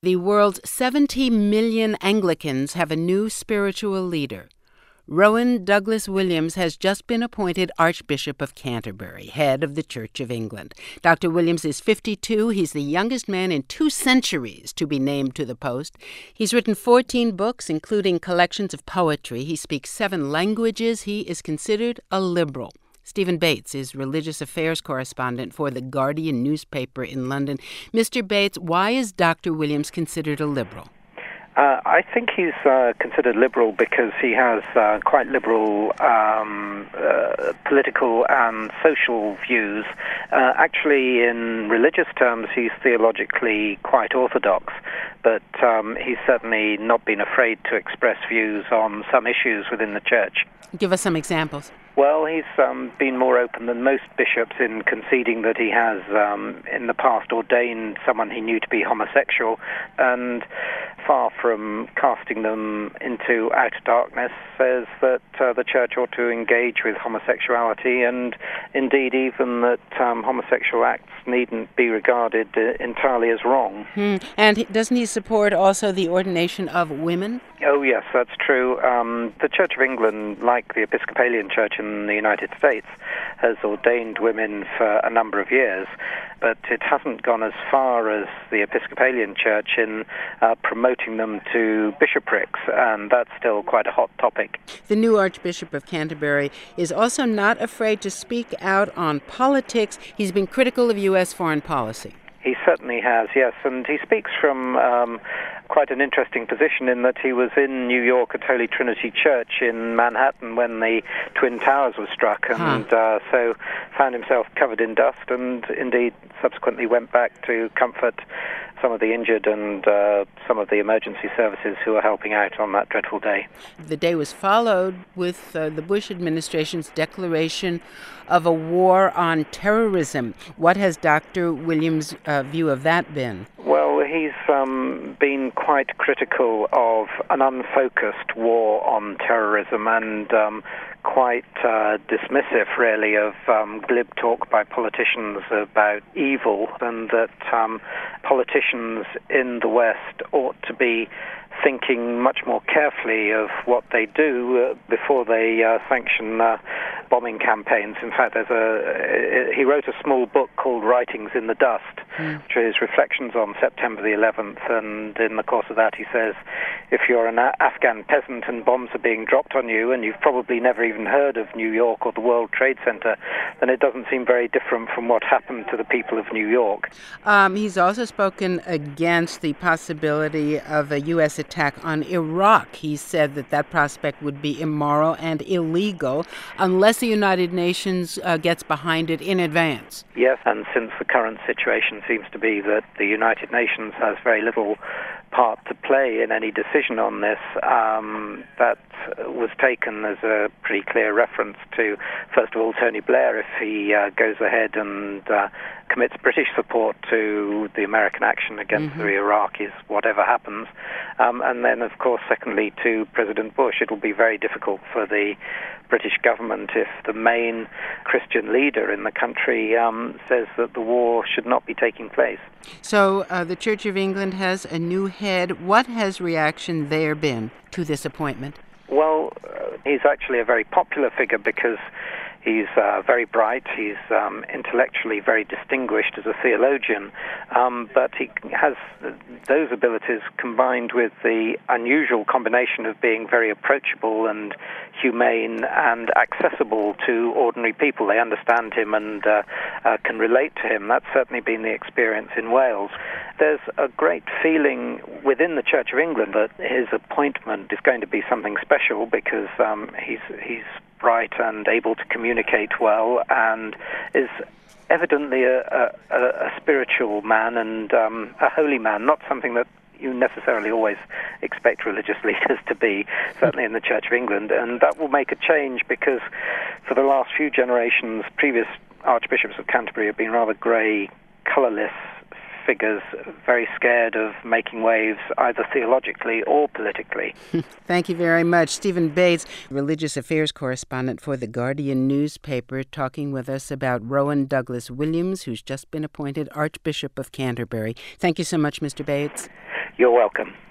The world's 70 million Anglicans have a new spiritual leader. Rowan Douglas Williams has just been appointed Archbishop of Canterbury, head of the Church of England. Dr. Williams is 52. He's the youngest man in 2 centuries to be named to the post. He's written 14 books, including collections of poetry. He speaks 7 languages. He is considered a liberal. Stephen Bates is religious affairs correspondent for The Guardian newspaper in London. Mr. Bates, why is Dr. Williams considered a liberal? I think he's considered liberal because he has quite liberal political and social views. Actually, in religious terms, he's theologically quite orthodox, but he's certainly not been afraid to express views on some issues within the church. Give us some examples. Well, he's been more open than most bishops in conceding that he has, in the past, ordained someone he knew to be homosexual, and far from casting them into outer darkness, says that the church ought to engage with homosexuality, and indeed even that homosexual acts needn't be regarded entirely as wrong. And doesn't he support also the ordination of women? Oh, yes, that's true. The Church of England, like the Episcopalian Church in the United States, has ordained women for a number of years, but it hasn't gone as far as the Episcopalian Church in promoting them to bishoprics, and that's still quite a hot topic. The new Archbishop of Canterbury is also not afraid to speak out on politics. He's been critical of U.S. foreign policy. He certainly has, yes, and he speaks from quite an interesting position in that he was in New York at Holy Trinity Church in Manhattan when the Twin Towers were struck, and so found himself covered in dust, and indeed subsequently went back to comfort some of the injured and some of the emergency services who were helping out on that dreadful day. The day was followed with the Bush administration's declaration of a war on terrorism. What has Dr. Williams' view of that been? Well, he's been quite critical of an unfocused war on terrorism and quite dismissive, really, of glib talk by politicians about evil, and that politicians in the West ought to be thinking much more carefully of what they do before they sanction bombing campaigns. In fact, he wrote a small book called Writings in the Dust, which is reflections on September the 11th, and in the course of that he says, if you're an Afghan peasant and bombs are being dropped on you and you've probably never even heard of New York or the World Trade Center, then it doesn't seem very different from what happened to the people of New York. He's also spoken against the possibility of a U.S. attack on Iraq. He said that prospect would be immoral and illegal unless the United Nations gets behind it in advance. Yes, and since the current situation seems to be that the United Nations has very little part to play in any decision on this, that was taken as a pretty clear reference to, first of all, Tony Blair, if he goes ahead and commits British support to the American action against the Iraqis, whatever happens. And then, of course, secondly, to President Bush. It will be very difficult for the British government if the main Christian leader in the country says that the war should not be taking place. So the Church of England has a new head. What has reaction there been to this appointment? Well, he's actually a very popular figure because he's very bright, he's intellectually very distinguished as a theologian, but he has those abilities combined with the unusual combination of being very approachable and humane and accessible to ordinary people. They understand him and can relate to him. That's certainly been the experience in Wales. There's a great feeling within the Church of England that his appointment is going to be something special because he's bright and able to communicate well and is evidently a spiritual man and a holy man, not something that you necessarily always expect religious leaders to be, certainly in the Church of England. And that will make a change because for the last few generations, previous archbishops of Canterbury have been rather grey, colourless figures, very scared of making waves either theologically or politically. Thank you very much. Stephen Bates, religious affairs correspondent for The Guardian newspaper, talking with us about Rowan Douglas Williams, who's just been appointed Archbishop of Canterbury. Thank you so much, Mr. Bates. You're welcome.